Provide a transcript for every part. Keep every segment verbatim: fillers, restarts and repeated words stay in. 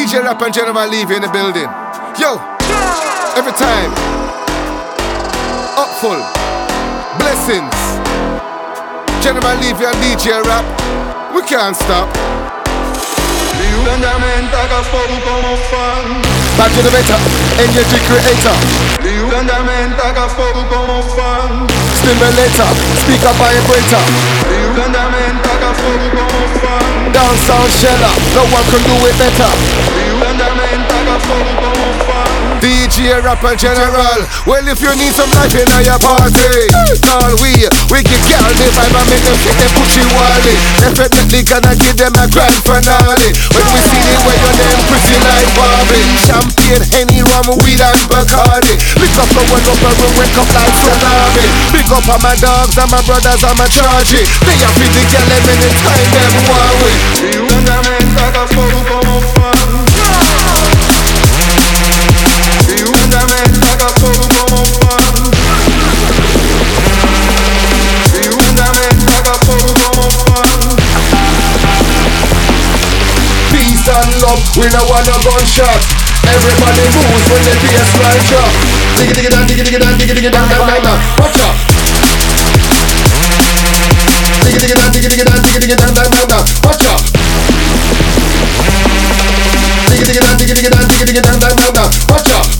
J Rap and General Levy in the building. Yo, every time. Upful. Blessings. General Levy and D J Rap. We can't stop. Back to the better, energy creator. Stimulator, speaker vibrator. Down sound sheller, no one can do it better. D J Rap and General. Well, if you need some life in your party, call we. We can get the vibe and make them get them pushy wally. Definitely gonna give them a grand finale. When we see the way your name pretty like Barbie. Champagne, Henny, rum, weed and Bacardi. Lick up the one up and we wake up like tsunami. Big up on my dogs and my brothers and my chargy. They are feed the girl them anytime them worry. Peace and love, we no want a gunshot. Everybody moves when the bass line drop. Diggy diggy down, diggy diggy down, diggy diggy down, down, down, down. Watch out. Diggy diggy down, diggy diggy down, diggy diggy down, down, down, down. Watch out. Diggy diggy down, diggy diggy down, diggy diggy down, down, down, down. Watch out.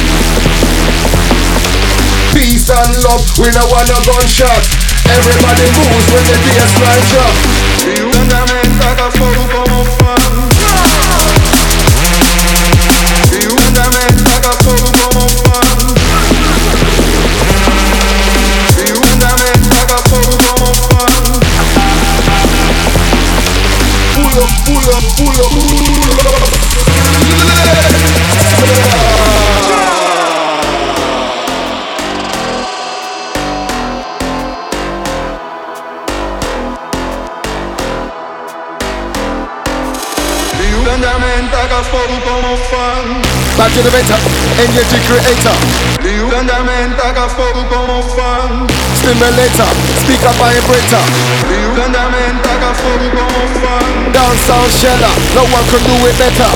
Peace and love, we no want a gunshot. Everybody moves when the bass line drop. Pull up, pull up, pull up, pull up. Back to the better, energy creator. Stimulator, speaker vibrator. Down sound sheller, no one can do it better.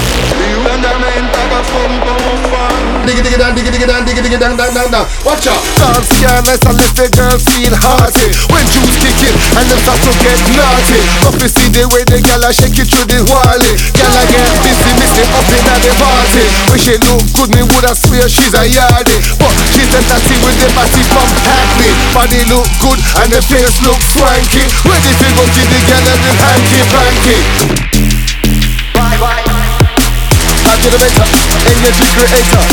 Diggy diggy down, diggy diggy down, diggy diggy down, down, down, down. Watch out. Dance careless and let the girls feel hearty. When juice kick in and them start to get naughty. Up you see the way the gal a shake it through the wally. Gal a get busy missing up in at the party. When she look good, me woulda swear she's a yardie. But she's a natty with the body from Hackney. Body look good and the face look swanky. Ready to go give the gal a the hanky panky. Bye bye. Back to the better, energy creator.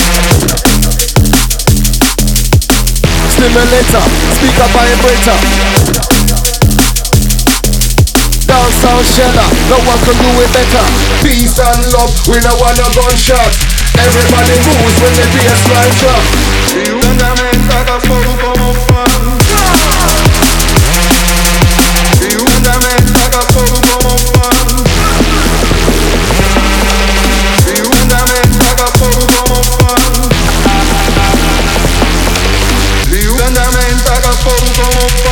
Stimulator, speaker vibrator. Down sound sheller, no one can do it better. Peace and love, we no want a gunshot. Everybody moves when the bass line drop. Como